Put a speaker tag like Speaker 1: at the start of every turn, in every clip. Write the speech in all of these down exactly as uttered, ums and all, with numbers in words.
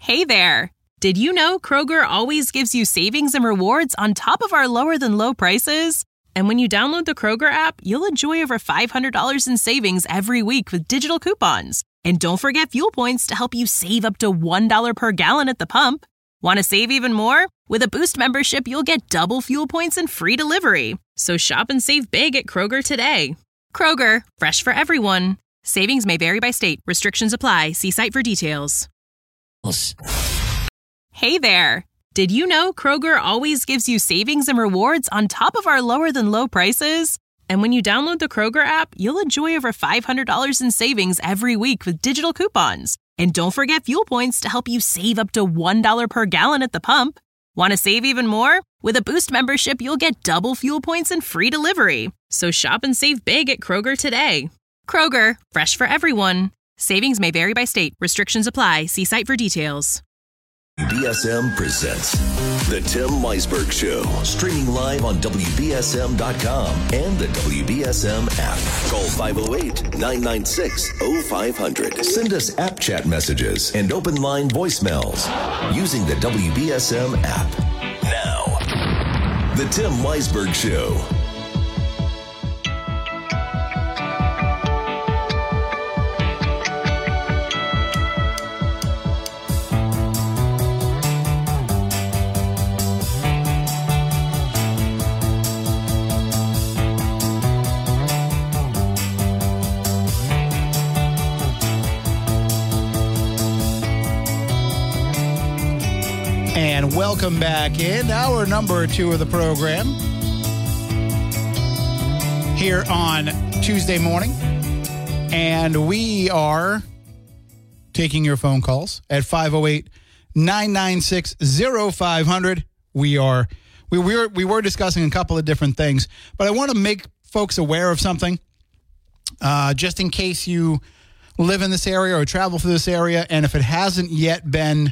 Speaker 1: Hey there! Did you know Kroger always gives you savings and rewards on top of our lower-than-low prices? And when you download the Kroger app, you'll enjoy over five hundred dollars in savings every week with digital coupons. And don't forget fuel points to help you save up to one dollar per gallon at the pump. Want to save even more? With a Boost membership, you'll get double fuel points and free delivery. So shop and save big at Kroger today. Kroger, fresh for everyone. Savings may vary by state. Restrictions apply. See site for details. Hey there! Did you know Kroger always gives you savings and rewards on top of our lower-than-low prices? And when you download the Kroger app, you'll enjoy over five hundred dollars in savings every week with digital coupons. And don't forget fuel points to help you save up to one dollar per gallon at the pump. Want to save even more? With a Boost membership, you'll get double fuel points and free delivery. So shop and save big at Kroger today. Kroger, fresh for everyone. Savings may vary by state. Restrictions apply. See site for details.
Speaker 2: B S M presents The Tim Weisberg Show, streaming live on W B S M dot com and the W B S M app. Call five oh eight, nine nine six, oh five hundred. Send us app chat messages and open line voicemails using the W B S M app. Now, The Tim Weisberg Show.
Speaker 3: And welcome back in hour number two of the program here on Tuesday morning. And we are taking your phone calls at five oh eight, nine nine six, oh five hundred. We are we were we were discussing a couple of different things, but I want to make folks aware of something uh, just in case you live in this area or travel through this area, and if it hasn't yet been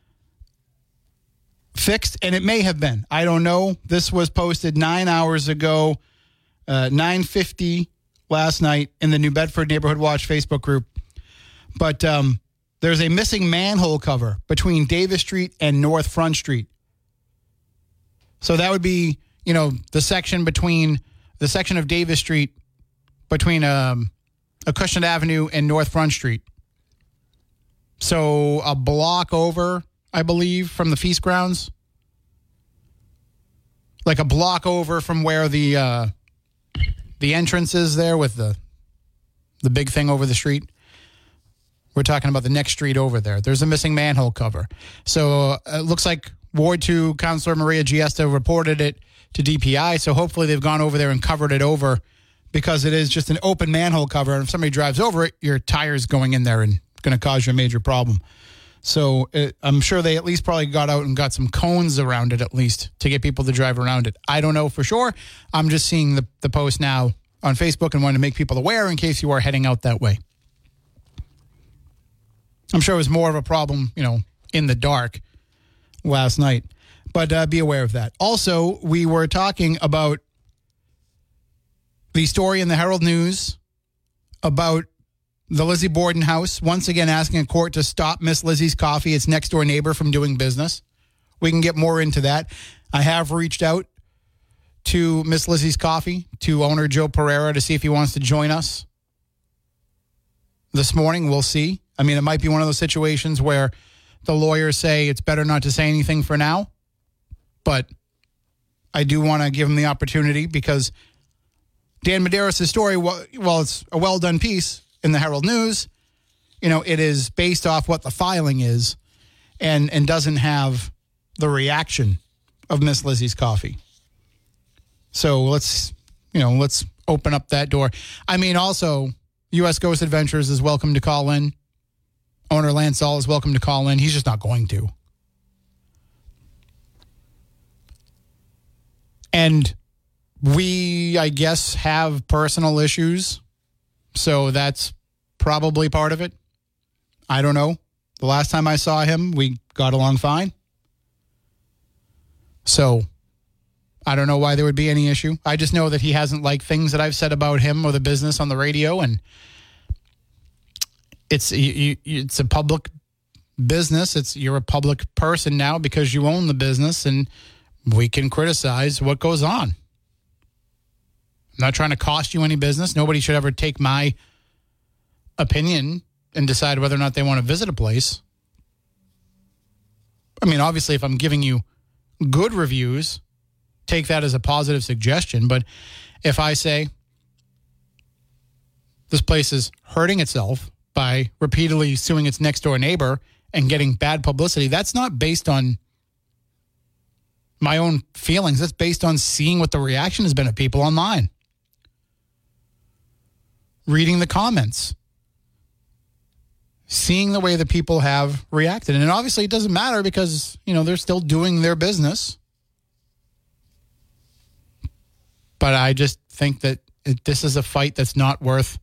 Speaker 3: fixed, and it may have been. I don't know. This was posted nine hours ago, uh, nine fifty last night in the New Bedford Neighborhood Watch Facebook group. But um, there's a missing manhole cover between Davis Street and North Front Street. So that would be, you know, the section between the section of Davis Street between um, Acushnet Avenue and North Front Street. So a block over, I believe, from the Feast Grounds. Like a block over from where the uh, the entrance is there with the the big thing over the street. We're talking about the next street over there. There's a missing manhole cover. So uh, it looks like Ward two Councilor Maria Giesta reported it to D P I. So hopefully they've gone over there and covered it over, because it is just an open manhole cover. And if somebody drives over it, your tire's going in there and going to cause you a major problem. So it, I'm sure they at least probably got out and got some cones around it, at least, to get people to drive around it. I don't know for sure. I'm just seeing the, the post now on Facebook and wanting to make people aware in case you are heading out that way. I'm sure it was more of a problem, you know, in the dark last night. But uh, be aware of that. Also, we were talking about the story in the Herald News about the Lizzie Borden house, once again asking a court to stop Miss Lizzie's Coffee, its next-door neighbor, from doing business. We can get more into that. I have reached out to Miss Lizzie's Coffee, to owner Joe Pereira, to see if he wants to join us this morning. We'll see. I mean, it might be one of those situations where the lawyers say it's better not to say anything for now, but I do want to give him the opportunity, because Dan Medeiros' story, well, it's a well-done piece in the Herald News, you know, it is based off what the filing is, and and doesn't have the reaction of Miss Lizzie's Coffee. So let's, you know, let's open up that door. I mean, also, U S Ghost Adventures is welcome to call in. Owner Lance All is welcome to call in. He's just not going to. And we, I guess, have personal issues. So that's probably part of it. I don't know. The last time I saw him, we got along fine. So I don't know why there would be any issue. I just know that he hasn't liked things that I've said about him or the business on the radio, and it's it's a public business. It's you're a public person now because you own the business, and we can criticize what goes on. I'm not trying to cost you any business. Nobody should ever take my opinion and decide whether or not they want to visit a place. I mean, obviously, if I'm giving you good reviews, take that as a positive suggestion. But if I say this place is hurting itself by repeatedly suing its next door neighbor and getting bad publicity, that's not based on my own feelings. That's based on seeing what the reaction has been of people online. Reading the comments. Seeing the way that people have reacted. And obviously it doesn't matter because, you know, they're still doing their business. But I just think that it, this is a fight that's not worth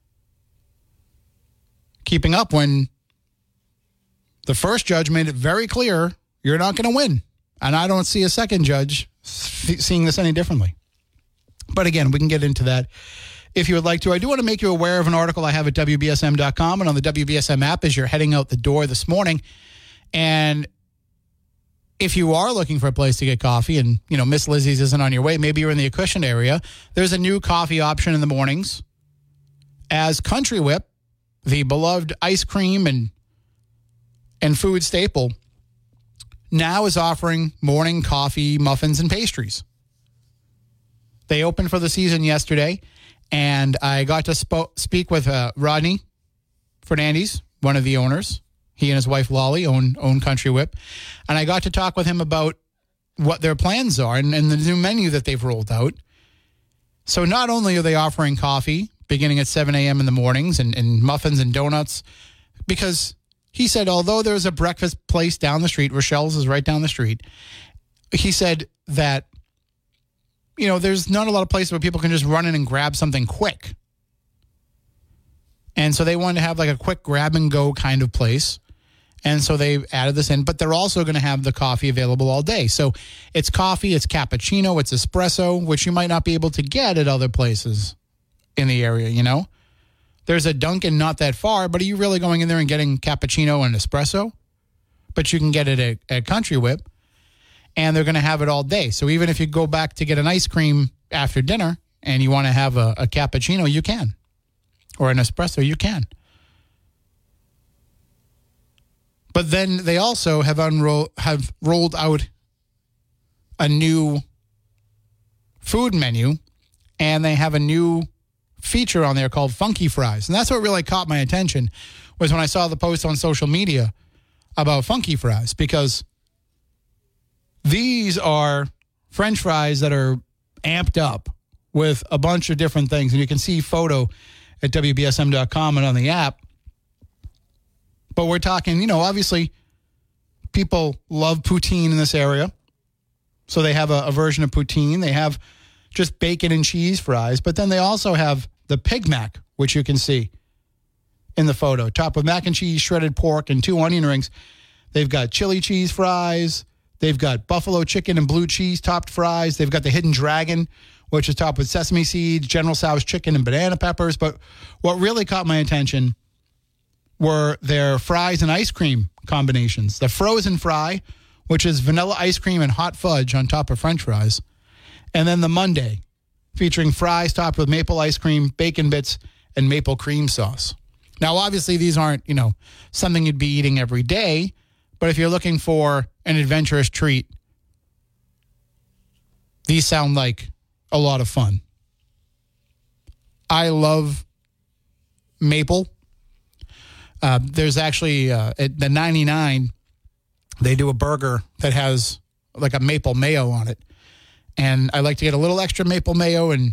Speaker 3: keeping up when the first judge made it very clear you're not going to win. And I don't see a second judge seeing this any differently. But again, we can get into that if you would like to. I do want to make you aware of an article I have at W B S M dot com and on the W B S M app as you're heading out the door this morning. And if you are looking for a place to get coffee and, you know, Miss Lizzie's isn't on your way, maybe you're in the Acushnet area, there's a new coffee option in the mornings as Country Whip, the beloved ice cream and and food staple, now is offering morning coffee, muffins, and pastries. They opened for the season yesterday, and I got to spo- speak with uh, Rodney Fernandez, one of the owners. He and his wife, Lolly, own, own Country Whip. And I got to talk with him about what their plans are and, and the new menu that they've rolled out. So not only are they offering coffee beginning at seven a.m. in the mornings and, and muffins and donuts, because he said, although there's a breakfast place down the street, Rochelle's is right down the street, he said that, you know, there's not a lot of places where people can just run in and grab something quick. And so they wanted to have like a quick grab and go kind of place. And so they added this in, but they're also going to have the coffee available all day. So it's coffee, it's cappuccino, it's espresso, which you might not be able to get at other places in the area, you know? There's a Dunkin' not that far, but are you really going in there and getting cappuccino and espresso? But you can get it at, at Country Whip, and they're going to have it all day. So even if you go back to get an ice cream after dinner and you want to have a, a cappuccino, you can. Or an espresso, you can. But then they also have unroll have rolled out a new food menu, and they have a new feature on there called Funky Fries. And that's what really caught my attention, was when I saw the post on social media about Funky Fries, because these are French fries that are amped up with a bunch of different things. And you can see photo at W B S M dot com and on the app. But we're talking, you know, obviously people love poutine in this area. So they have a, a version of poutine. They have just bacon and cheese fries. But then they also have the Pig Mac, which you can see in the photo, topped with mac and cheese, shredded pork, and two onion rings. They've got chili cheese fries. They've got buffalo chicken and blue cheese topped fries. They've got the Hidden Dragon, which is topped with sesame seeds, General Tso's chicken, and banana peppers. But what really caught my attention were their fries and ice cream combinations. The frozen fry, which is vanilla ice cream and hot fudge on top of French fries. And then the Monday, featuring fries topped with maple ice cream, bacon bits, and maple cream sauce. Now, obviously, these aren't, you know, something you'd be eating every day. But if you're looking for an adventurous treat, these sound like a lot of fun. I love maple. Uh, there's actually, uh, at the ninety-nine, they do a burger that has like a maple mayo on it. And I like to get a little extra maple mayo and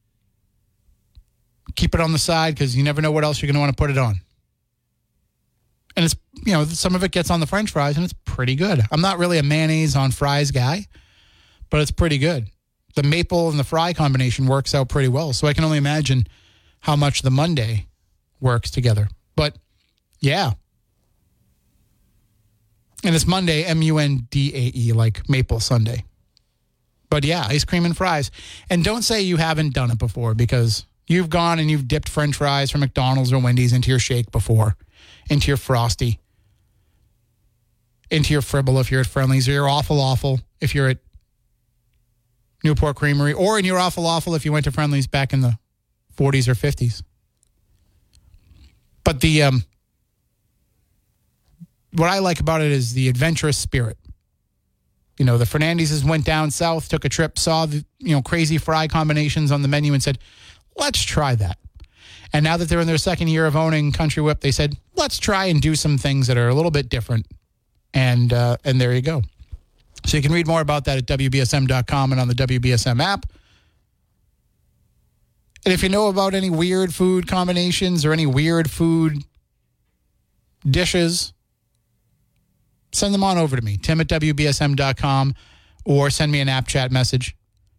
Speaker 3: keep it on the side because you never know what else you're going to want to put it on. And it's, you know, some of it gets on the French fries and it's pretty good. I'm not really a mayonnaise on fries guy, but it's pretty good. The maple and the fry combination works out pretty well. So I can only imagine how much the Monday works together. But yeah. And it's Monday, M U N D A E, like Maple Sunday. But yeah, ice cream and fries. And don't say you haven't done it before, because you've gone and you've dipped French fries from McDonald's or Wendy's into your shake before, into your Frosty. into your Fribble if you're at Friendly's, or your Awful Awful if you're at Newport Creamery, or in your Awful Awful if you went to Friendly's back in the forties or fifties. But the um, what I like about it is the adventurous spirit. You know, the Fernandezes went down south, took a trip, saw the, you know, crazy fry combinations on the menu and said, let's try that. And now that they're in their second year of owning Country Whip, they said, let's try and do some things that are a little bit different. And uh, and there you go. So you can read more about that at W B S M dot com and on the W B S M app. And if you know about any weird food combinations or any weird food dishes, send them on over to me, Tim at W B S M dot com, or send me an app chat message,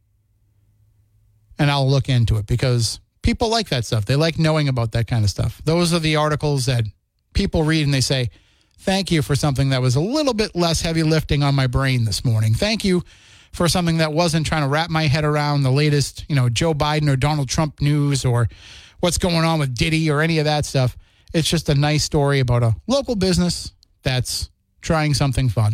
Speaker 3: and I'll look into it, because people like that stuff. They like knowing about that kind of stuff. Those are the articles that people read and they say, thank you for something that was a little bit less heavy lifting on my brain this morning. Thank you for something that wasn't trying to wrap my head around the latest, you know, Joe Biden or Donald Trump news or what's going on with Diddy or any of that stuff. It's just a nice story about a local business that's trying something fun.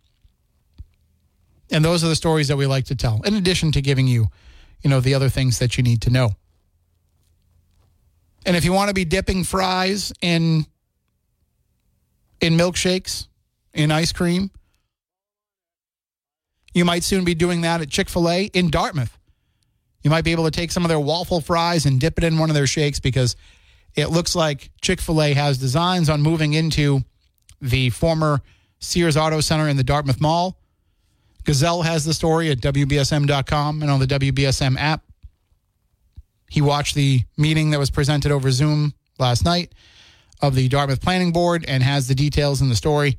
Speaker 3: And those are the stories that we like to tell, in addition to giving you, you know, the other things that you need to know. And if you want to be dipping fries in in milkshakes, in ice cream, you might soon be doing that at Chick-fil-A in Dartmouth. You might be able to take some of their waffle fries and dip it in one of their shakes, because it looks like Chick-fil-A has designs on moving into the former Sears Auto Center in the Dartmouth Mall. Gazelle has the story at W B S M dot com and on the W B S M app. He watched the meeting that was presented over Zoom last night of the Dartmouth Planning Board and has the details in the story.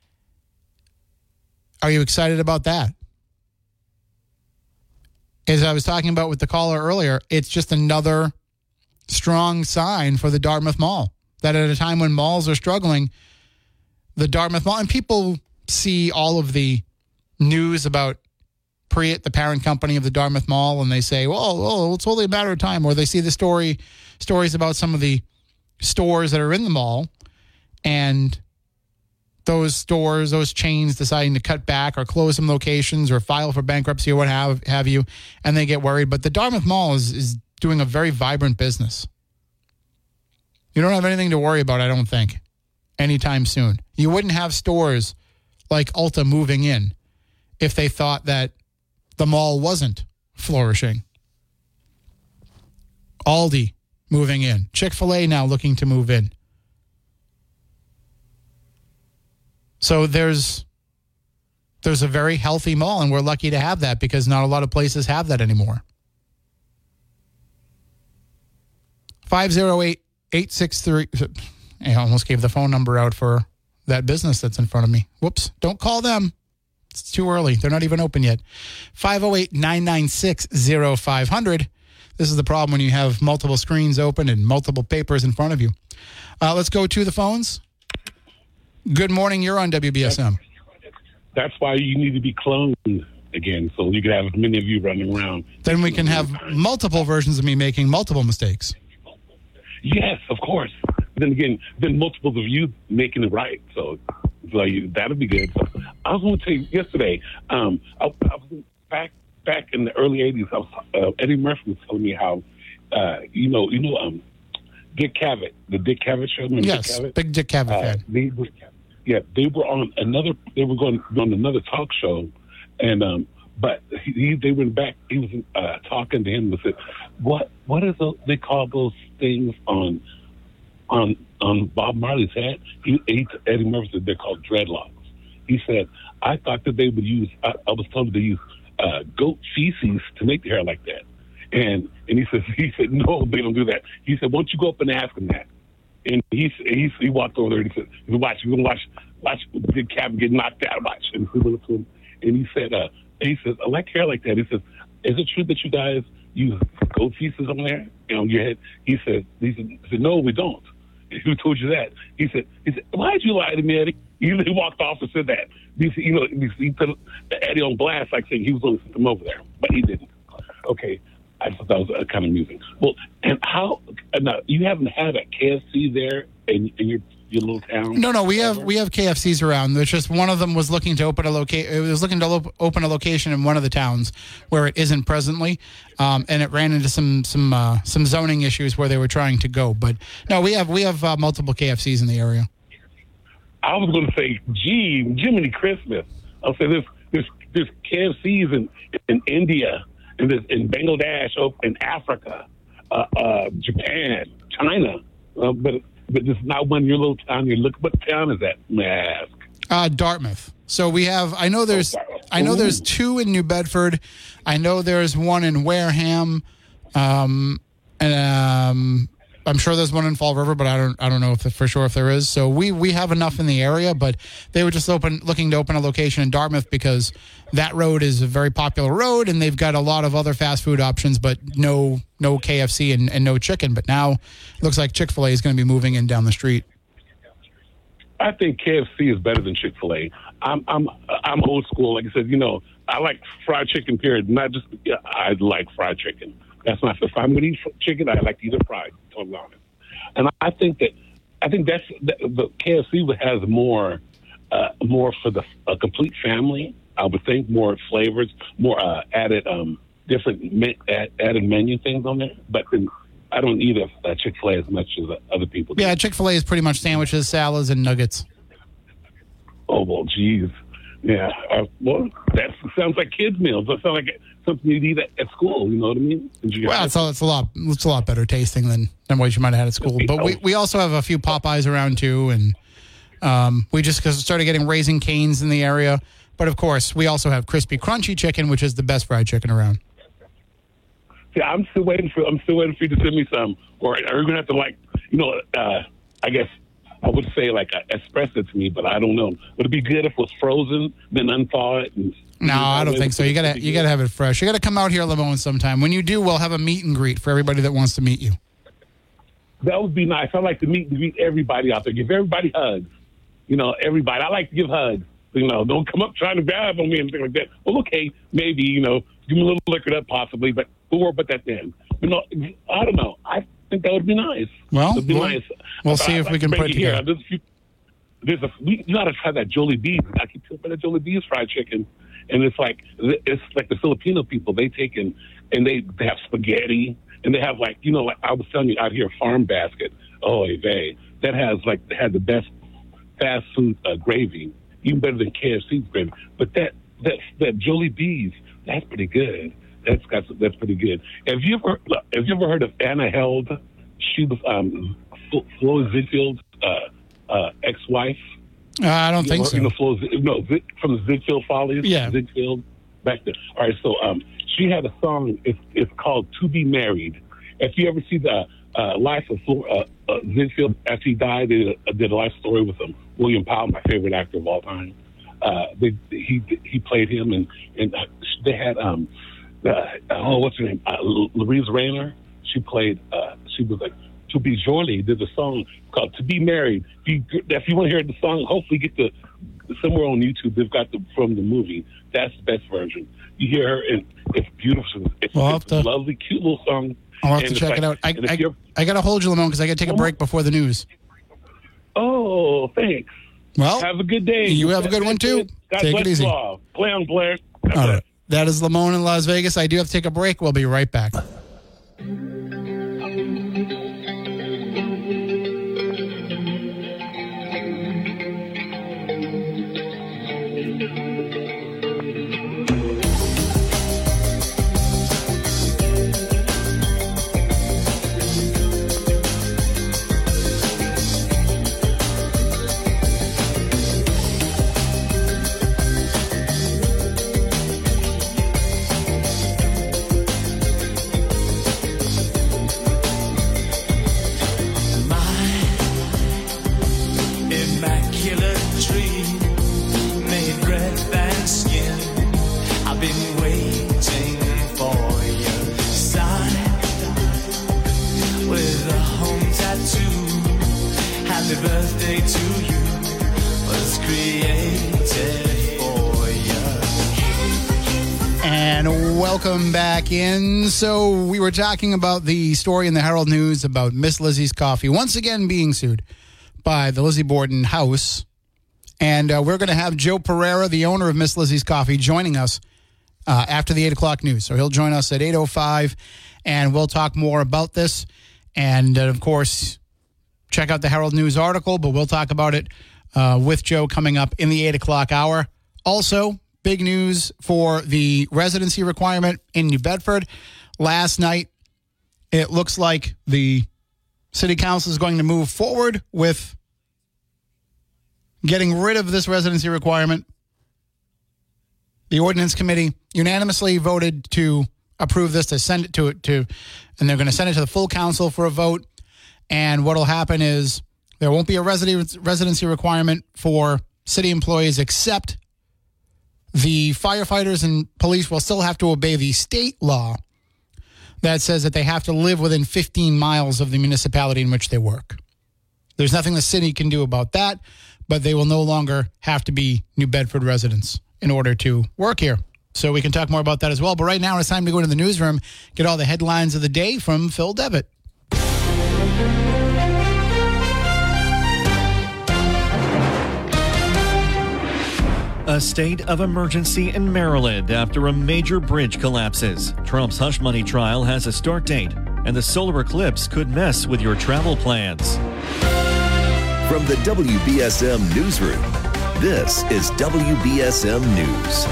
Speaker 3: Are you excited about that? As I was talking about with the caller earlier, it's just another strong sign for the Dartmouth Mall, that at a time when malls are struggling, the Dartmouth Mall, and people see all of the news about Priet, the parent company of the Dartmouth Mall, and they say, well, oh, it's only a matter of time. Or they see the story, stories about some of the stores that are in the mall, and those stores, those chains deciding to cut back or close some locations or file for bankruptcy or what have, have you, and they get worried. But the Dartmouth Mall is, is doing a very vibrant business. You don't have anything to worry about, I don't think, anytime soon. You wouldn't have stores like Ulta moving in if they thought that the mall wasn't flourishing. Aldi moving in. Chick-fil-A now looking to move in. So there's there's a very healthy mall, and we're lucky to have that, because not a lot of places have that anymore. five oh eight, eight six three I almost gave the phone number out for that business that's in front of me. Whoops. Don't call them. It's too early. They're not even open yet. five oh eight, nine nine six, oh five hundred. This is the problem when you have multiple screens open and multiple papers in front of you. Uh, let's go to the phones. Good morning. You're on W B S M.
Speaker 4: That's why you need to be cloned again, so you can have as many of you running around.
Speaker 3: Then we can have multiple versions of me making multiple mistakes.
Speaker 4: Yes, of course. Then again, then multiples of you making it right. So, so you, that'll be good. So, I was going to tell you yesterday, um, I, I was back back in the early eighties. I was, uh, Eddie Murphy was telling me how, uh, you know, you know, um, Dick Cavett, the Dick Cavett show. Remember
Speaker 3: Yes,
Speaker 4: Dick Cavett?
Speaker 3: big Dick Cavett
Speaker 4: Uh,
Speaker 3: fan.
Speaker 4: they were, yeah, they were on another. They were going on another talk show, and um, but he, they went back. He was uh, talking to him and said, "What? What is the, they call those things on on on Bob Marley's head?" He, he Eddie Murphy said they're called dreadlocks. He said, "I thought that they would use. I, I was told they use uh, goat feces to make the hair like that." And and he said, he said, "No, they don't do that." He said, "Why don't you go up and ask him that?" And he he he walked over there and he said, he said "Watch, you're gonna watch watch Dick Cavett get knocked out. Watch." And he went up to him and he said, uh, and he says, "I like hair like that." He says, "Is it true that you guys use goat feces on there on your head?" He said, he said, he said, "No, we don't." And who told you that? He said, he said, "Why'd you lie to me, Eddie?" He, he walked off and said that. He said, you know, he put Eddie on blast, like saying he was going to send him over there, but he didn't. Okay. I thought that was uh, kind of amusing. Well, and how, now, you haven't had a K F C there in, in your your little town?
Speaker 3: No, no, we have we have K F Cs around. There's just one of them was looking to open a loca- It was looking to lo- open a location in one of the towns where it isn't presently, um, and it ran into some some uh, some zoning issues where they were trying to go. But no, we have we have uh, multiple K F Cs in the area.
Speaker 4: I was going to say, gee, Jiminy Christmas. I'll say this: there's there's K F Cs in in India, and there's in Bangladesh, oh, in Africa, uh, uh, Japan, China, uh, but but there's not one in your little town. You look, what town is that? Mask.
Speaker 3: Uh, Dartmouth. So we have. I know there's. I know there's two in New Bedford. I know there's one in Wareham, um, and um, I'm sure there's one in Fall River, but I don't. I don't know if for sure if there is. So we we have enough in the area, but they were just open looking to open a location in Dartmouth because that road is a very popular road, and they've got a lot of other fast food options, but no no K F C and, and no chicken. But now it looks like Chick-fil-A is going to be moving in down the street.
Speaker 4: I think K F C is better than Chick-fil-A. I'm I'm I'm old school. Like I said, you know, I like fried chicken. Period. Not just yeah, I like fried chicken. That's not if I'm going to eat chicken, I like to eat it fried. To be honest, and I think that I think that's the, the K F C has more uh, more for the a complete family. I would think more flavors, more uh, added um, different me- add, added menu things on there. But then I don't eat a, a Chick-fil-A as much as other people do.
Speaker 3: Yeah, Chick-fil-A is pretty much sandwiches, salads, and nuggets.
Speaker 4: Oh, well, geez. Yeah. Uh, well, that sounds like kids' meals. That sounds like something you'd eat at, at school. You know what I mean?
Speaker 3: Well, it's a, it's a lot it's a lot better tasting than, than what you might have had at school. But we, we also have a few Popeyes around, too. And um, we just started getting Raising Cane's in the area. But, of course, we also have Crispy Crunchy Chicken, which is the best fried chicken around.
Speaker 4: Yeah, I'm still waiting for I'm still waiting for you to send me some, or are you gonna have to like, you know, uh, I guess I would say like uh, express it to me, but I don't know. Would it be good if it was frozen, then unthaw it? And,
Speaker 3: no, I don't think so. You gotta you gotta have it fresh. You gotta come out here, Lamone, sometime. When you do, we'll have a meet and greet for everybody that wants to meet you.
Speaker 4: That would be nice. I like to meet meet everybody out there. Give everybody hugs. You know, everybody. I like to give hugs. You know, don't come up trying to grab on me and things like that. Well, okay, maybe you know, give me a little liquor up possibly, but. We'll about that then. You know, I don't know. I think that would be nice.
Speaker 3: Well,
Speaker 4: be
Speaker 3: we'll,
Speaker 4: nice.
Speaker 3: we'll see if we can put it
Speaker 4: here.
Speaker 3: together.
Speaker 4: There's a, few, there's a we, you got to try that Jolie B's. I keep talking about that Jolie B's fried chicken, and it's like it's like the Filipino people. They take in and they, they have spaghetti, and they have like you know like I was telling you out here Farm Basket. Oh, they that has like they had the best fast food uh, gravy, even better than K F C's gravy. But that that that Jolie B's, that's pretty good. That's got that's pretty good. Have you ever have you ever heard of Anna Held? She was um, Flo Ziegfeld's uh, uh, ex-wife.
Speaker 3: Uh, I don't
Speaker 4: you
Speaker 3: think
Speaker 4: know,
Speaker 3: so.
Speaker 4: You know, Flo, no, from the Ziegfeld Follies.
Speaker 3: Yeah,
Speaker 4: Ziegfeld back there. All right, so um, she had a song. It's it's called "To Be Married." If you ever see the uh, life of Flo, uh, uh, Ziegfeld after he died, they did a, did a life story with him. William Powell, my favorite actor of all time. Uh, they, he he played him, and and they had um. Uh, oh, what's her name? Uh, Louise Rayner. She played. Uh, she was like To Be Jolie. Did a song called "To Be Married." If you, if you want to hear the song, hopefully get the somewhere on YouTube. They've got the from the movie. That's the best version. You hear her, and it's beautiful. It's,
Speaker 3: we'll
Speaker 4: it's
Speaker 3: to,
Speaker 4: a lovely, cute little song.
Speaker 3: I'll have to check like, it out. I I, I got to hold you, Lamone, because I got to take a break before the news.
Speaker 4: Oh, thanks.
Speaker 3: Well,
Speaker 4: have a good day.
Speaker 3: You have a good one too.
Speaker 4: God
Speaker 3: take
Speaker 4: bless
Speaker 3: it easy.
Speaker 4: You all. Play on Blair. God
Speaker 3: all
Speaker 4: bless.
Speaker 3: right. That is Lamone in Las Vegas. I do have to take a break. We'll be right back. Welcome back in. So we were talking about the story in the Herald News about Miss Lizzie's Coffee once again being sued by the Lizzie Borden House. And uh, we're going to have Joe Pereira, the owner of Miss Lizzie's Coffee, joining us uh, after the eight o'clock news. So he'll join us at eight oh five, and we'll talk more about this. And, uh, of course, check out the Herald News article, but we'll talk about it uh, with Joe coming up in the eight o'clock hour. Also, big news for the residency requirement in New Bedford. Last night, it looks like the city council is going to move forward with getting rid of this residency requirement. The ordinance committee unanimously voted to approve this, to send it to to, and they're going to send it to the full council for a vote. And what will happen is there won't be a residency residency requirement for city employees, except the firefighters and police will still have to obey the state law that says that they have to live within fifteen miles of the municipality in which they work. There's nothing the city can do about that, but they will no longer have to be New Bedford residents in order to work here. So we can talk more about that as well. But right now it's time to go into the newsroom, get all the headlines of the day from Phil Devitt.
Speaker 5: A state of emergency in Maryland after a major bridge collapses. Trump's hush money trial has a start date, and the solar eclipse could mess with your travel plans.
Speaker 2: From the W B S M Newsroom, this is W B S M News.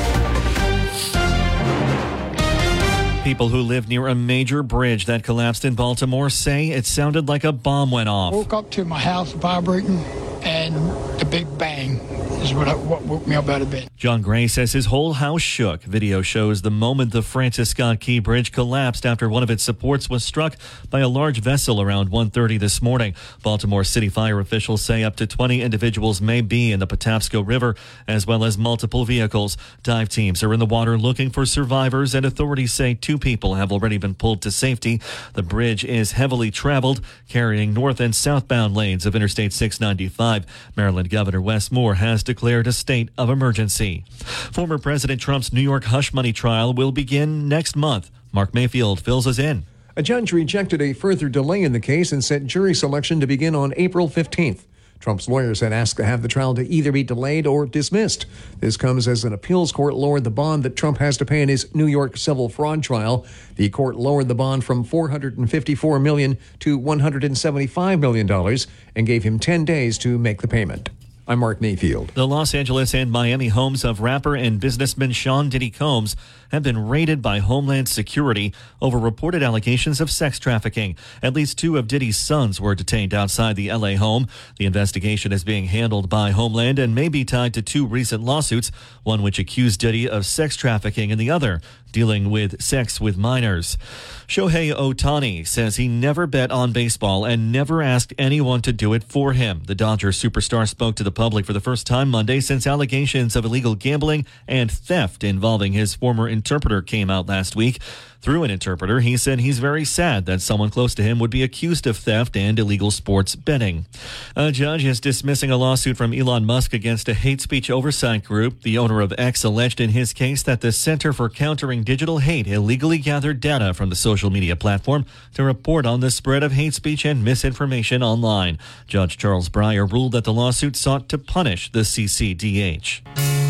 Speaker 5: People who live near a major bridge that collapsed in Baltimore say it sounded like a bomb went off.
Speaker 6: Woke up to my house vibrating and the big bang is what, I, what woke me up out of bed.
Speaker 5: John Gray says his whole house shook. Video shows the moment the Francis Scott Key Bridge collapsed after one of its supports was struck by a large vessel around one thirty this morning. Baltimore City fire officials say up to twenty individuals may be in the Patapsco River, as well as multiple vehicles. Dive teams are in the water looking for survivors, and authorities say two people have already been pulled to safety. The bridge is heavily traveled, carrying north and southbound lanes of Interstate six ninety-five. Maryland Governor Wes Moore has declared a state of emergency. Former President Trump's New York hush money trial will begin next month. Mark Mayfield fills us in.
Speaker 7: A judge rejected a further delay in the case and set jury selection to begin on April fifteenth. Trump's lawyers had asked to have the trial to either be delayed or dismissed. This comes as an appeals court lowered the bond that Trump has to pay in his New York civil fraud trial. The court lowered the bond from four hundred fifty-four million dollars to one hundred seventy-five million dollars and gave him ten days to make the payment. I'm Mark Mayfield.
Speaker 5: The Los Angeles and Miami homes of rapper and businessman Sean Diddy Combs have been raided by Homeland Security over reported allegations of sex trafficking. At least two of Diddy's sons were detained outside the L A home. The investigation is being handled by Homeland and may be tied to two recent lawsuits, one which accused Diddy of sex trafficking and the other dealing with sex with minors. Shohei Ohtani says he never bet on baseball and never asked anyone to do it for him. The Dodgers superstar spoke to the public for the first time Monday since allegations of illegal gambling and theft involving his former interpreter came out last week. Through an interpreter, he said he's very sad that someone close to him would be accused of theft and illegal sports betting. A judge is dismissing a lawsuit from Elon Musk against a hate speech oversight group. The owner of X alleged in his case that the Center for Countering Digital Hate illegally gathered data from the social media platform to report on the spread of hate speech and misinformation online. Judge Charles Breyer ruled that the lawsuit sought to punish the C C D H.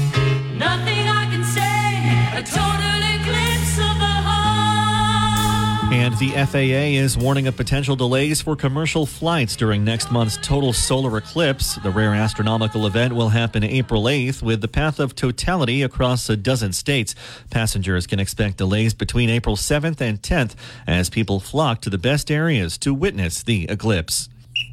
Speaker 8: Nothing I can say, a total eclipse of the heart.
Speaker 5: And the F A A is warning of potential delays for commercial flights during next month's total solar eclipse. The rare astronomical event will happen April eighth with the path of totality across a dozen states. Passengers can expect delays between April seventh and tenth as people flock to the best areas to witness the eclipse.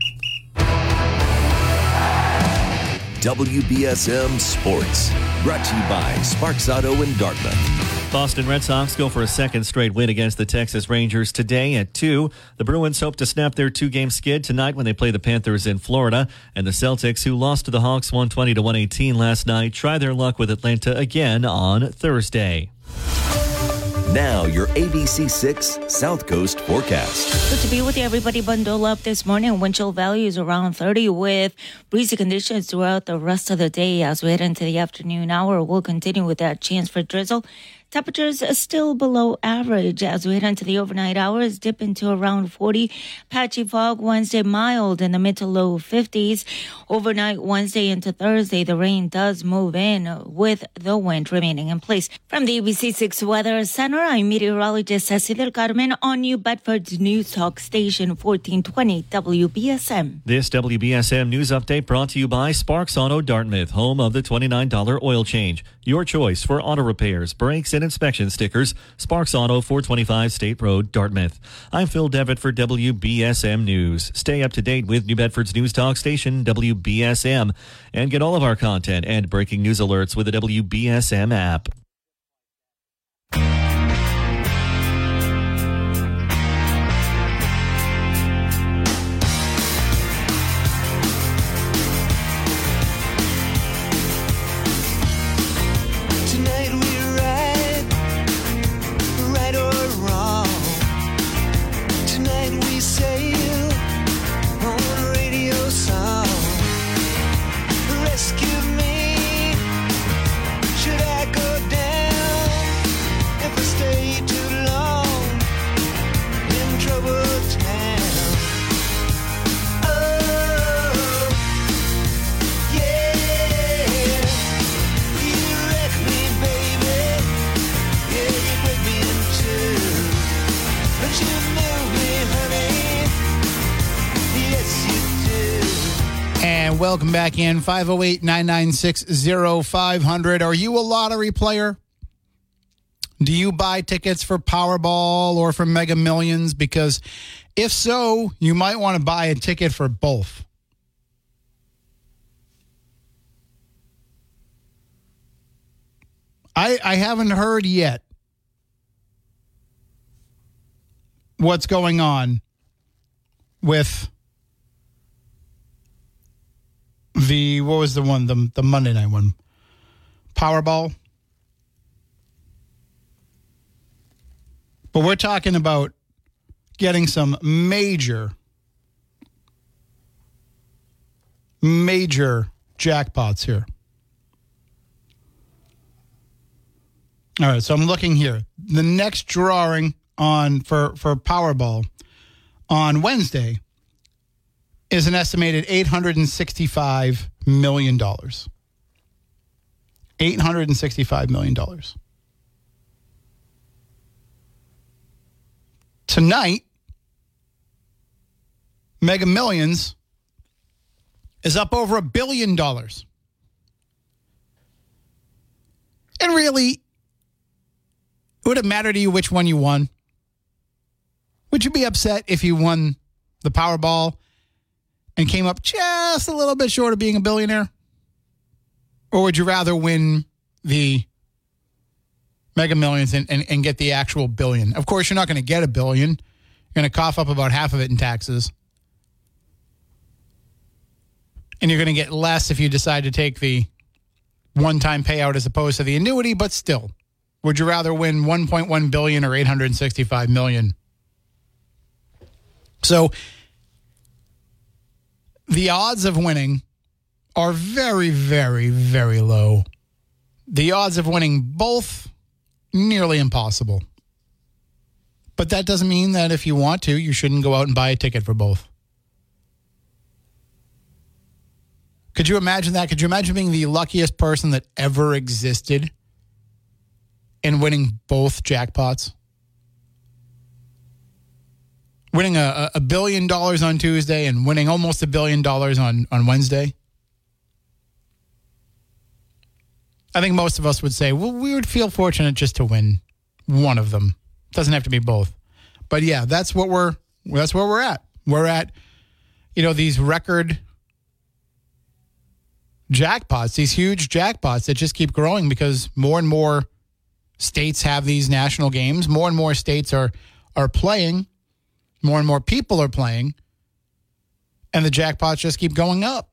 Speaker 2: W B S M Sports, brought to you by Sparks Auto in Dartmouth.
Speaker 5: Boston Red Sox go for a second straight win against the Texas Rangers today at two. The Bruins hope to snap their two-game skid tonight when they play the Panthers in Florida. And the Celtics, who lost to the Hawks one twenty to one eighteen last night, try their luck with Atlanta again on Thursday.
Speaker 2: Now, your A B C six South Coast forecast.
Speaker 9: Good to be with you, everybody. Bundle up this morning. Wind chill value is around thirty with breezy conditions throughout the rest of the day. As we head into the afternoon hour, we'll continue with that chance for drizzle. Temperatures are still below average as we head into the overnight hours, dip into around forty. Patchy fog Wednesday, mild in the mid to low fifties. Overnight Wednesday into Thursday, the rain does move in with the wind remaining in place. From the A B C six Weather Center, I'm meteorologist Ceci del Carmen on New Bedford's News Talk Station fourteen twenty W B S M.
Speaker 5: This W B S M news update brought to you by Sparks Auto Dartmouth, home of the twenty-nine dollars oil change. Your choice for auto repairs, brakes, and inspection stickers. Sparks Auto, four twenty-five State Road, Dartmouth. I'm Phil Devitt for W B S M News. Stay up to date with New Bedford's News Talk Station, W B S M, and get all of our content and breaking news alerts with the W B S M app.
Speaker 3: Welcome back in. five oh eight, nine nine six, oh five hundred. Are you a lottery player? Do you buy tickets for Powerball or for Mega Millions? Because if so, you might want to buy a ticket for both. I, I haven't heard yet what's going on with the, what was the one, the, the Monday night one? Powerball. But we're talking about getting some major, major jackpots here. All right, so I'm looking here. The next drawing on for, for Powerball on Wednesday is an estimated eight hundred sixty-five million dollars. eight hundred sixty-five million dollars. Tonight, Mega Millions is up over a billion dollars. And really, would it matter to you which one you won? Would you be upset if you won the Powerball and came up just a little bit short of being a billionaire? Or would you rather win the Mega Millions and, and, and get the actual billion? Of course, you're not going to get a billion. You're going to cough up about half of it in taxes. And you're going to get less if you decide to take the one-time payout as opposed to the annuity, but still. Would you rather win one point one billion dollars or eight hundred sixty-five million dollars? So the odds of winning are very, very, very low. The odds of winning both, nearly impossible. But that doesn't mean that if you want to, you shouldn't go out and buy a ticket for both. Could you imagine that? Could you imagine being the luckiest person that ever existed and winning both jackpots? Winning a, a billion dollars on Tuesday and winning almost a billion dollars on, on Wednesday? I think most of us would say, well, we would feel fortunate just to win one of them. Doesn't have to be both. But yeah, that's what we're that's where we're at. We're at, you know, these record jackpots, these huge jackpots that just keep growing because more and more states have these national games. More and more states are are playing. More and more people are playing. And the jackpots just keep going up.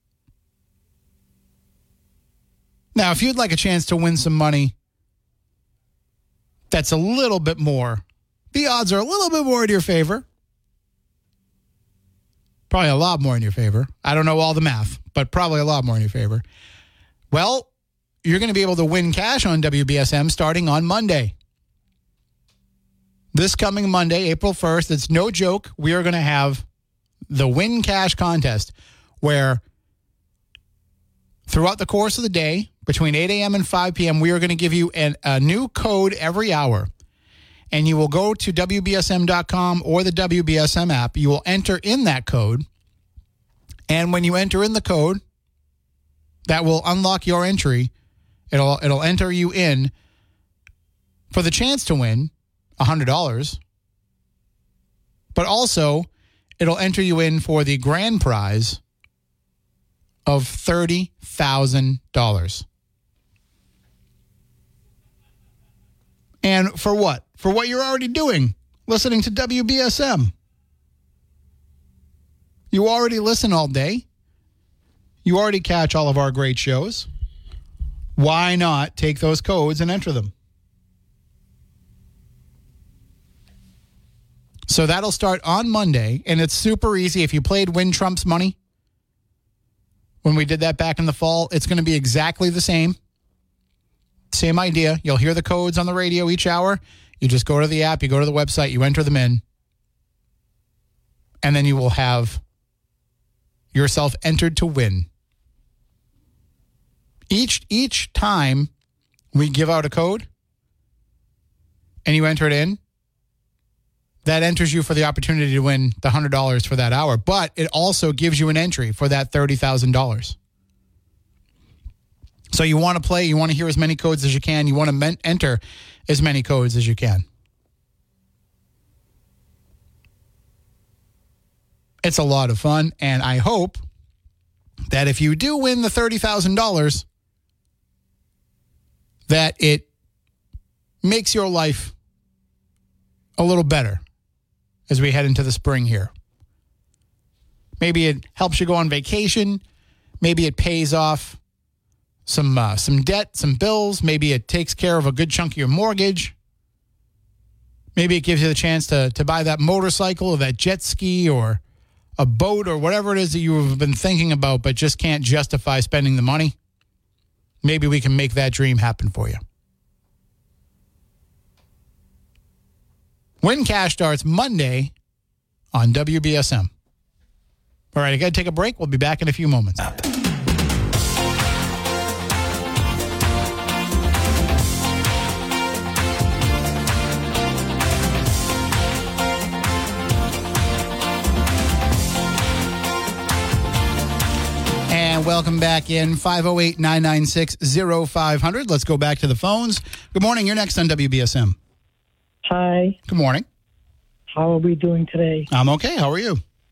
Speaker 3: Now, if you'd like a chance to win some money that's a little bit more, the odds are a little bit more in your favor. Probably a lot more in your favor. I don't know all the math, but probably a lot more in your favor. Well, you're going to be able to win cash on W B S M starting on Monday. This coming Monday, April first, it's no joke. We are going to have the Win Cash contest where throughout the course of the day, between eight a.m. and five p.m., we are going to give you an, a new code every hour. And you will go to W B S M dot com or the W B S M app. You will enter in that code. And when you enter in the code, that will unlock your entry. It'll it'll enter you in for the chance to win one hundred dollars. But also, it'll enter you in for the grand prize of thirty thousand dollars. And for what? For what you're already doing, listening to W B S M. You already listen all day. You already catch all of our great shows. Why not take those codes and enter them? So that'll start on Monday, and it's super easy. If you played Win Trump's Money, when we did that back in the fall, it's going to be exactly the same. Same idea. You'll hear the codes on the radio each hour. You just go to the app, you go to the website, you enter them in, and then you will have yourself entered to win. Each each time we give out a code and you enter it in, that enters you for the opportunity to win the one hundred dollars for that hour, but it also gives you an entry for that thirty thousand dollars. So you want to play, you want to hear as many codes as you can, you want to men- enter as many codes as you can. It's a lot of fun, and I hope that if you do win the thirty thousand dollars, that it makes your life a little better as we head into the spring here. Maybe it helps you go on vacation. Maybe it pays off some uh, some debt, some bills. Maybe it takes care of a good chunk of your mortgage. Maybe it gives you the chance to, to buy that motorcycle or that jet ski or a boat or whatever it is that you have been thinking about but just can't justify spending the money. Maybe we can make that dream happen for you. Win Cash starts Monday on W B S M. All right, I got to take a break. We'll be back in a few moments. And welcome back in five oh eight, nine nine six, oh five hundred. Let's go back to the phones. Good morning. You're next on W B S M.
Speaker 10: Hi.
Speaker 3: Good morning.
Speaker 10: How are we doing today?
Speaker 3: I'm okay. How are you?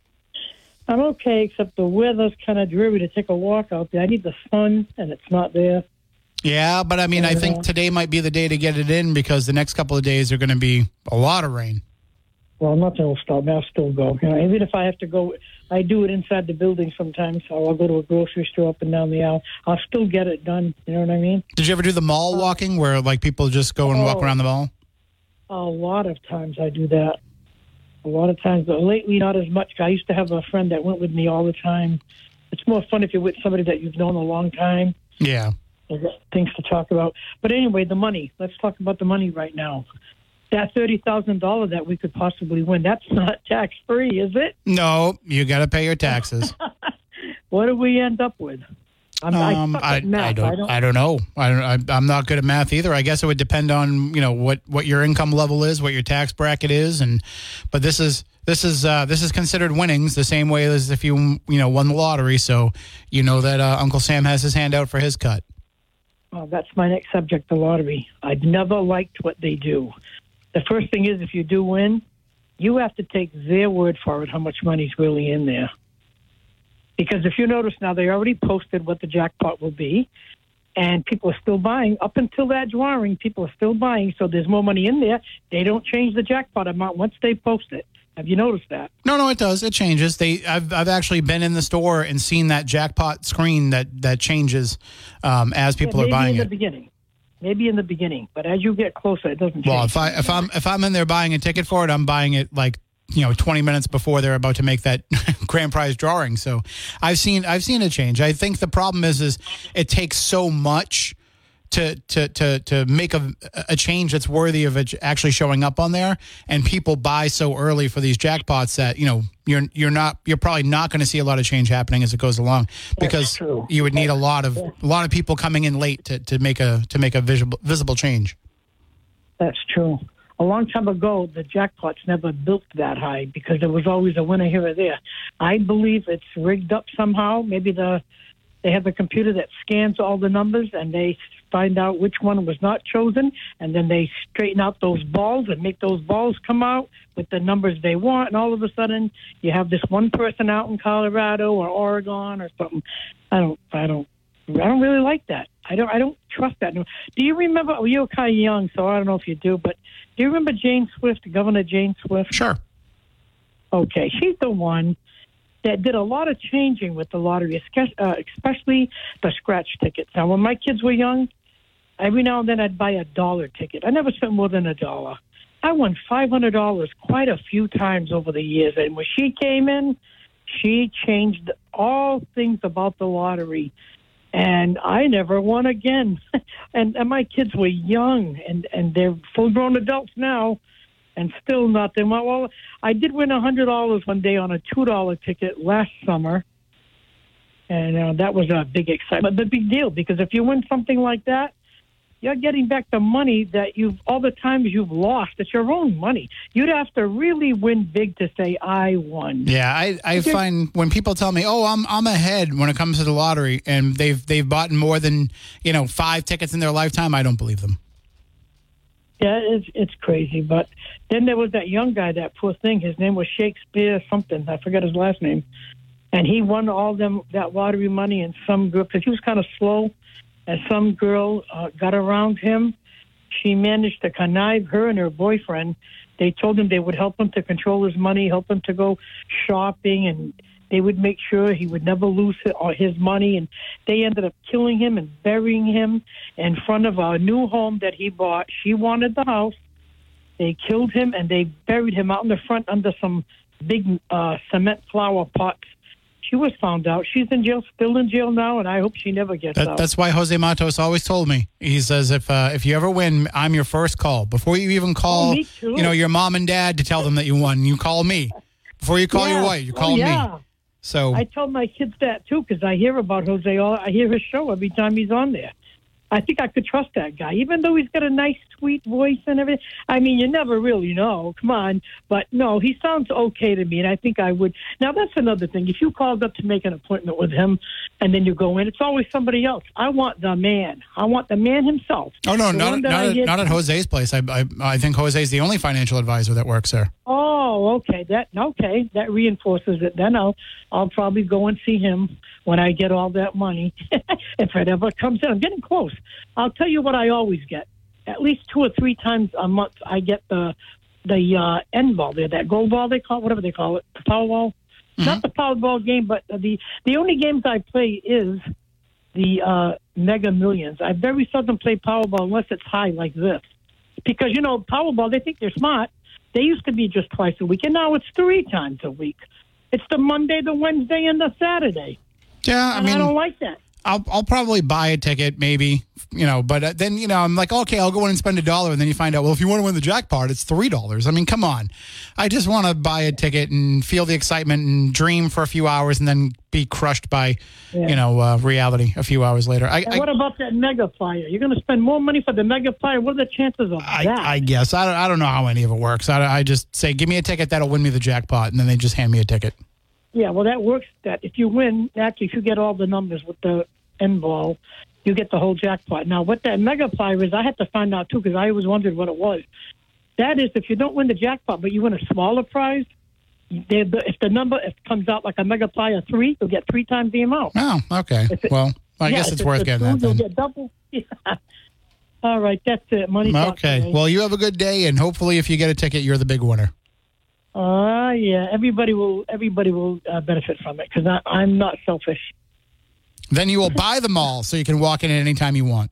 Speaker 10: I'm okay, except the weather's kind of dreary to take a walk out there. I need the sun, and it's not there.
Speaker 3: Yeah, but I mean, I think today might be the day to get it in because the next couple of days are going to be a lot of rain.
Speaker 10: Well, nothing will stop me. I'll still go. You know, even if I have to go, I do it inside the building sometimes. So I'll go to a grocery store up and down the aisle. I'll still get it done. You know what I mean?
Speaker 3: Did you ever do the mall walking where like people just go and
Speaker 10: oh,
Speaker 3: walk around the mall?
Speaker 10: A lot of times I do that. A lot of times, but lately not as much. I used to have a friend that went with me all the time. It's more fun if you're with somebody that you've known a long time.
Speaker 3: Yeah.
Speaker 10: There's things to talk about. But anyway, the money. Let's talk about the money right now. That thirty thousand dollars that we could possibly win, that's not tax-free, is it?
Speaker 3: No, you got to pay your taxes.
Speaker 10: What do we end up with? I'm,
Speaker 3: um,
Speaker 10: I,
Speaker 3: I,
Speaker 10: math.
Speaker 3: I, don't,
Speaker 10: I don't.
Speaker 3: I don't know. I don't, I, I'm not good at math either. I guess it would depend on you know what, what your income level is, what your tax bracket is, and but this is this is uh, this is considered winnings the same way as if you you know won the lottery. So you know that uh, Uncle Sam has his hand out for his cut.
Speaker 10: Well, that's my next subject, the lottery. I've never liked what they do. The first thing is, if you do win, you have to take their word for it how much money's really in there. Because if you notice now, they already posted what the jackpot will be, and people are still buying. Up until that drawing, people are still buying, so there's more money in there. They don't change the jackpot amount once they post it. Have you noticed that?
Speaker 3: No, no, it does. It changes. They, I've, I've actually been in the store and seen that jackpot screen that that changes um, as people
Speaker 10: yeah,
Speaker 3: are buying
Speaker 10: in
Speaker 3: it.
Speaker 10: The beginning. Maybe in the beginning, but as you get closer, it doesn't change.
Speaker 3: Well, if I if I'm if I'm in there buying a ticket for it, I'm buying it like you know twenty minutes before they're about to make that grand prize drawing. So I've seen I've seen it change. I think the problem is is it takes so much to to to to make a a change that's worthy of it actually showing up on there, and people buy so early for these jackpots that, you know, you're you're not you're probably not going to see a lot of change happening as it goes along, because you would need a lot of a lot of people coming in late to, to make a to make a visible visible change.
Speaker 10: That's true. A long time ago, the jackpots never built that high because there was always a winner here or there. I believe it's rigged up somehow. Maybe the they have a computer that scans all the numbers and they find out which one was not chosen, and then they straighten out those balls and make those balls come out with the numbers they want, and all of a sudden you have this one person out in Colorado or Oregon or something. I don't, I don't, I don't really like that. I don't, I don't trust that. Do you remember? Well, you're kind of young, so I don't know if you do, but do you remember Jane Swift, Governor Jane Swift?
Speaker 3: Sure.
Speaker 10: Okay, she's the one that did a lot of changing with the lottery, especially the scratch tickets. Now, when my kids were young, every now and then I'd buy a dollar ticket. I never spent more than a dollar. I won five hundred dollars quite a few times over the years. And when she came in, she changed all things about the lottery. And I never won again. and, and my kids were young, and, and they're full-grown adults now. And still nothing. Well, well, I did win one hundred dollars one day on a two dollar ticket last summer. And uh, that was a big excitement. But big deal, because if you win something like that, you're getting back the money that you've, all the times you've lost. It's your own money. You'd have to really win big to say, I won.
Speaker 3: Yeah, I, I find when people tell me, oh, I'm I'm ahead when it comes to the lottery, and they've they've bought more than, you know, five tickets in their lifetime, I don't believe them.
Speaker 10: Yeah, it's it's crazy. But then there was that young guy, that poor thing. His name was Shakespeare something. I forgot his last name. And he won all them that lottery money in some group because he was kind of slow. And some girl uh, got around him. She managed to connive her and her boyfriend. They told him they would help him to control his money, help him to go shopping, and they would make sure he would never lose his money. And they ended up killing him and burying him in front of a new home that he bought. She wanted the house. They killed him, and they buried him out in the front under some big uh, cement flower pots. She was found out. She's in jail, still in jail now, and I hope she never gets
Speaker 3: that,
Speaker 10: out.
Speaker 3: That's why Jose Matos always told me. He says, if uh, if you ever win, I'm your first call. Before you even call,
Speaker 10: oh, me too.
Speaker 3: you know, your mom and dad to tell them that you won, you call me. Before you call
Speaker 10: yeah.
Speaker 3: your wife, you call
Speaker 10: oh, yeah.
Speaker 3: me. So
Speaker 10: I tell my kids that, too, because I hear about Jose. All I hear his show every time he's on there. I think I could trust that guy, even though he's got a nice, sweet voice and everything. I mean, you never really know. Come on. But, no, he sounds okay to me, and I think I would. Now, that's another thing. If you called up to make an appointment with him and then you go in, it's always somebody else. I want the man. I want the man himself.
Speaker 3: Oh, no,
Speaker 10: the
Speaker 3: not, not, at, not at Jose's place. I, I I think Jose's the only financial advisor that works there.
Speaker 10: Oh, okay. That okay. That reinforces it. Then I'll I'll probably go and see him when I get all that money, if it ever comes in. I'm getting close. I'll tell you what I always get. At least two or three times a month, I get the the uh, end ball there, that gold ball they call it, whatever they call it, the Powerball. Mm-hmm. Not the Powerball game, but the the only games I play is the uh, Mega Millions. I very seldom play Powerball unless it's high like this, because you know Powerball, they think they're smart. They used to be just twice a week, and now it's three times a week. It's the Monday, the Wednesday, and the Saturday.
Speaker 3: Yeah, I
Speaker 10: and
Speaker 3: mean,
Speaker 10: I don't like that.
Speaker 3: I'll I'll probably buy a ticket, maybe, you know, but uh, then, you know, I'm like, okay, I'll go in and spend a dollar, and then you find out, well, if you want to win the jackpot, it's three dollars. I mean, come on. I just want to buy a ticket and feel the excitement and dream for a few hours and then be crushed by, yeah. you know, uh, reality a few hours later. I,
Speaker 10: and
Speaker 3: I,
Speaker 10: what about that Mega Flyer? You're going to spend more money for the Mega Flyer. What are the chances of
Speaker 3: I,
Speaker 10: that?
Speaker 3: I guess. I don't, I don't know how any of it works. I, I just say, give me a ticket that'll win me the jackpot, and then they just hand me a ticket.
Speaker 10: Yeah, well, that works. That if you win, actually, if you get all the numbers with the end ball, you get the whole jackpot. Now, what that Mega Flyer is, I had to find out, too, because I always wondered what it was. That is, if you don't win the jackpot, but you win a smaller prize, if the number if it comes out like a Mega Flyer three, you'll get three times the amount.
Speaker 3: Oh, okay. It, well, I yeah, guess it's worth getting that, then.
Speaker 10: You'll get double. Yeah. All right, that's it. Money talks.
Speaker 3: Okay. Well, you have a good day, and hopefully if you get a ticket, you're the big winner.
Speaker 10: Uh, yeah, everybody will everybody will uh, benefit from it, because I'm not selfish.
Speaker 3: Then you will buy them all so you can walk in at any time you want.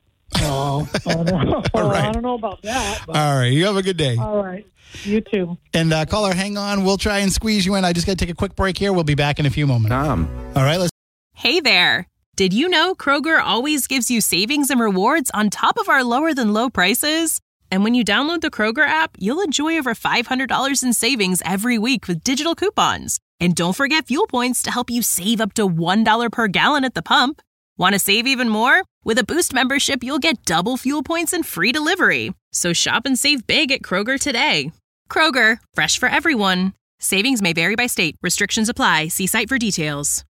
Speaker 10: Oh, oh no.
Speaker 3: All right.
Speaker 10: I don't know about that. But...
Speaker 3: All right. You have a good day.
Speaker 10: All right. You too.
Speaker 3: And uh, caller, hang on. We'll try and squeeze you in. I just got to take a quick break here. We'll be back in a few moments.
Speaker 11: Tom.
Speaker 3: All right. Let's.
Speaker 1: Hey there. Did you know Kroger always gives you savings and rewards on top of our lower than low prices? And when you download the Kroger app, you'll enjoy over five hundred dollars in savings every week with digital coupons. And don't forget fuel points to help you save up to one dollar per gallon at the pump. Want to save even more? With a Boost membership, you'll get double fuel points and free delivery. So shop and save big at Kroger today. Kroger, fresh for everyone. Savings may vary by state. Restrictions apply. See site for details.